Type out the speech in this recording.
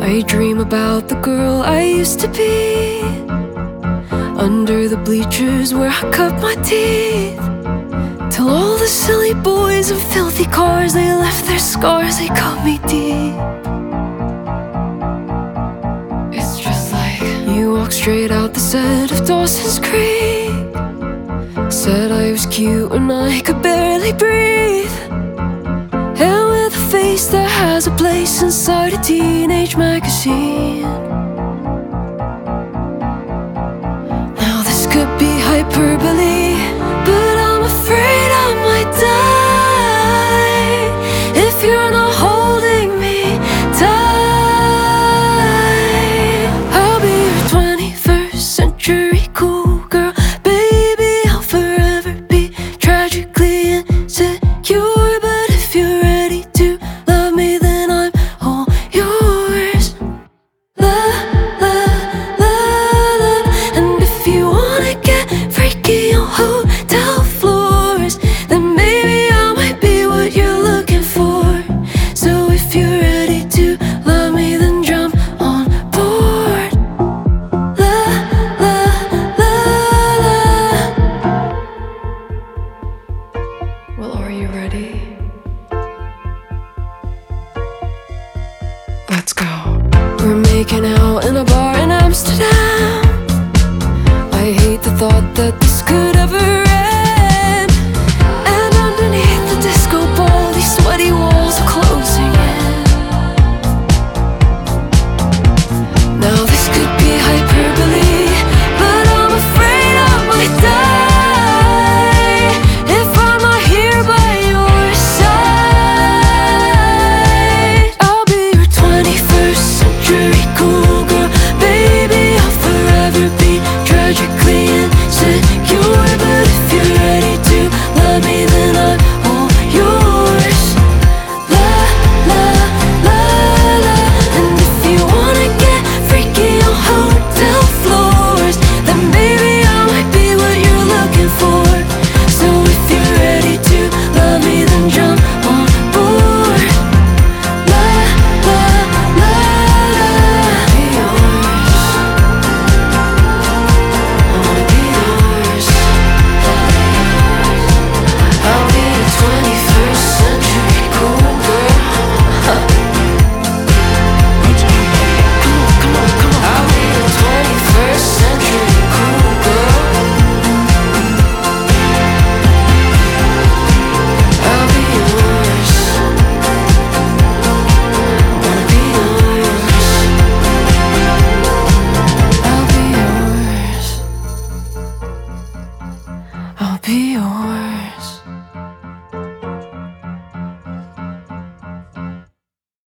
I dream about the girl I used to be, under the bleachers where I cut my teeth, till all the silly boys and filthy cars, they left their scars, they cut me deep. It's just like you walked straight out the set of Dawson's Creek, said I was cute and I could barely breathe, and with a face that has a place inside a teenage magazine. Now this could be hyperbole, but I'm afraid I might die if you're not holding me tight. I'll be your 21st century cool girl, baby, I'll forever be tragically insecure. But if you're ready to love me, then I'm all yours. La, la, la, la. And if you wanna get freaky on hotel floors, then maybe I might be what you're looking for. So if you're ready to love me, then jump on board. La, la, la, la. Well, are you ready? Let's go. We're making out in a bar in Amsterdam. I hate the thought that this could ever end. And underneath the disco ball, these sweaty walls are closing in. Now this could be hyperbole, but I'm afraid I might die if I'm not here by your side. I'll be your 21st century cool girl, baby, I'll forever be tragically insecure. But if you're ready to love me, then I'm all yours. La, la, la, la. And if you wanna get freaky on hotel floors, then maybe I might be what you're looking for. So if you're ready to love me, then jump on board. La, la, la, la. Be yours. I wanna be yours. I'll be the 21st century cool girl. Come on, come on. I'll be the 21st century cool girl. I'll be yours. I wanna be yours. I'll be yours. I'll be yours.